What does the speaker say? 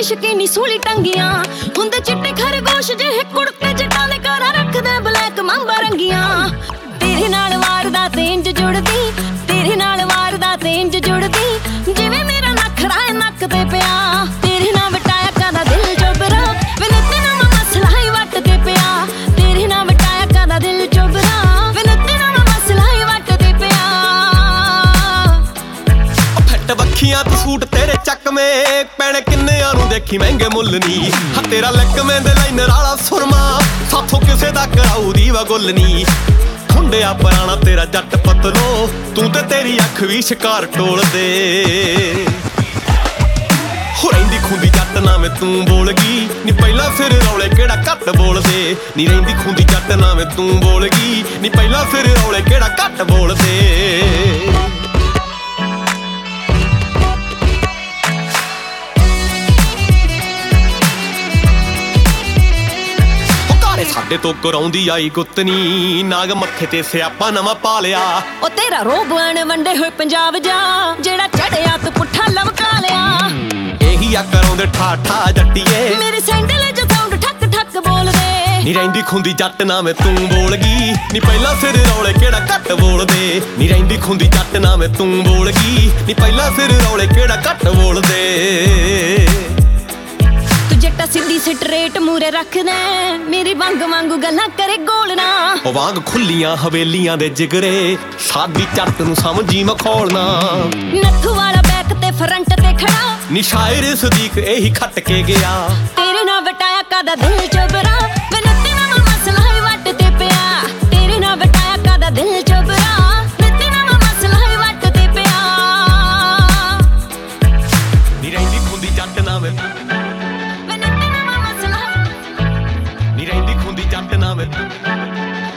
ਸ਼ਕੀਨੀ ਸੂਲੀ ਟੰਗੀਆਂ ਹੁੰਦੇ ਚਿੱਟੇ ਖਰਗੋਸ਼ ਜਿਹੇ ਕੁੜਤੇ ਜੱਟਾਂ ਦੇ ਘਰਾਂ ਰੱਖਦੇ ਬਲੈਕ ਮਾਂਬਾ ਰੰਗੀਆਂ ਤੇਰੇ ਨਾਲ ਵਾਰਦਾ ਤੇ ਇੰਜ ਜੁੜਦੀ ਤੇਰੇ ਨਾਲ ਵਾਰਦਾ ਤੇ ਇੰਜ ਜੁੜਦੀ ਜਿਵੇਂ ਮੇਰਾ ਨਖਰਾ ਨੱਕ ਤੇ ਪਿਆ ਤੇਰੇ ਨਾਲ ਵਟਾਇਆ ਕਾਦਾ ਦਿਲ ਚੋਬਰਾ ਵੇਲੇ ਤੇਰਾ ਮਸਲਾ ਹੀ ਵੱਟ ਤੇ ਪਿਆ ਤੇਰੇ ਨਾਲ ਵਟਾਇਆ ਕਾਦਾ ਦਿਲ ਚੋਬਰਾ ਵੇਲੇ ਤੇਰਾ ਮਸਲਾ ਹੀ ਵੱਟ ਤੇ ਪਿਆ ਫੱਟ ਵੱਖੀਆਂ ਤੇ ਸੂਟ ਤੇਰੇ ਚੱਕਵੇਂ ਪੈਣੇ ਕਿੰਨਿਆਂ ਨੂੰ ਦੇਖੀ ਮਹਿੰਗੇ ਮੁੱਲ ਨੀ ਹਾਂ ਤੇਰਾ ਲੱਕਵੇਂ ਦੇ ਲਾਈਨਰ ਵਾਲਾ ਸੁਰਮਾ ਸਾਥੋਂ ਕਿਸੇ ਦਾ ਕਰਾਊ ਦੀ ਵਾ ਗੁੱਲ ਨੀ ਹੁੰਡਿਆ ਪੁਰਾਣਾ ਤੇਰਾ ਜੱਟ ਪਤਲੋ ਤੂੰ ਤੇ ਤੇਰੀ ਅੱਖ ਵੀ ਸ਼ਿਕਾਰ ਟੋਲਦੇ ਹੋ ਰਹਿੰਦੀ ਖੁੰਦੀ ਜੱਟ ਨਾਵੇਂ ਤੂੰ ਬੋਲ ਗਈ ਨੀ ਪਹਿਲਾਂ ਫਿਰ ਰੌਲੇ ਕਿਹੜਾ ਘੱਟ ਬੋਲਦੇ ਨੀ ਰਹਿੰਦੀ ਖੁੰਦੀ ਜੱਟ ਨਾਵੇਂ ਤੂੰ ਬੋਲ ਗਈ ਨੀ ਪਹਿਲਾਂ ਫਿਰ ਰੌਲੇ ਕਿਹੜਾ ਘੱਟ ਬੋਲਦੇ ਸਾਡੇ ਤੋਂ ਕਰਾਉਂਦੀ ਆਈ ਗੁੱਤਨੀ ਨਾਗ ਮੱਥੇ ਤੇ ਸਿਆਪਾ ਨਵਾਂ ਪਾ ਲਿਆ ਉਹ ਤੇਰਾ ਰੋਬਣ ਵੰਡੇ ਹੋਏ ਪੰਜਾਬ ਜਾ ਜਿਹੜਾ ਚੜਿਆ ਤੂੰ ਪੁੱਠਾ ਲਵਕਾ ਲਿਆ ਇਹੀ ਆ ਕਰਾਉਂਦੇ ਠਾਠਾ ਜੱਟੀਏ ਮੇਰੇ ਸੈਂਡਲ ਚ ਸਾਊਂਡ ਠੱਕ ਠੱਕ ਬੋਲਦੇ ਨੀ ਰਹਿੰਦੀ ਖੁੰਦੀ ਜੱਟ ਨਾਵੇਂ ਤੂੰ ਬੋਲ ਗਈ ਨੀ ਪਹਿਲਾਂ ਫਿਰ ਰੌਲੇ ਕਿਹੜਾ ਘੱਟ ਬੋਲਦੇ ਨੀ ਰਹਿੰਦੀ ਖੁੰਦੀ ਜੱਟ ਨਾਵੇਂ ਤੂੰ ਬੋਲ ਗਈ ਨੀ ਪਹਿਲਾਂ ਫਿਰ ਰੌਲੇ ਕਿਹੜਾ ਘੱਟ ਬੋਲਦੇ ਜੱਟਾ ਸਿੱਧੀ ਸਟਰੇਟ ਮੂਰੇ ਰੱਖਦਾ ਮੇਰੀ ਵਾਂਗ ਵਾਂਗੂ ਗੱਲਾਂ ਕਰੇ ਗੋਲਣਾ ਉਹ ਵਾਂਗ ਖੁੱਲੀਆਂ ਹਵੇਲੀਆਂ ਦੇ ਜਿਗਰੇ ਸਾਦੀ ਚੱਟ ਨੂੰ ਸਮਝੀ ਮਖੌਲਣਾ ਨੱਥੂ ਵਾਲਾ ਬੈਕ ਤੇ ਫਰੰਟ ਤੇ ਖੜਾ ਨੀ ਸ਼ਾਇਰ ਸਦੀਕ ਇਹੀ ਖੱਟ ਕੇ ਗਿਆ ਤੇਰੇ ਨਾਲ ਵਟਾਇਆ ਕਾਦਾ ਦਿਲ ਚੋਬਰਾ ਮੈਨੂੰ ਤੇਰਾ ਮਸਲਾ ਹੀ ਵੱਟ ਤੇ ਪਿਆ ਤੇਰੇ ਨਾਲ ਵਟਾਇਆ ਕਾਦਾ ਦਿਲ ਚੋਬਰਾ ਮੈਨੂੰ ਤੇਰਾ ਮਸਲਾ ਹੀ ਵੱਟ ਤੇ ਪਿਆ ਨੀ ਰਹਿੰਦੀ ਖੁੰਦੀ ਜੱਟ ਨਾਵੇਂ ਨੀ ਰਹਿੰਦੀ ਖੁੰਦੀ ਜੱਟ ਨਾਵੇਂ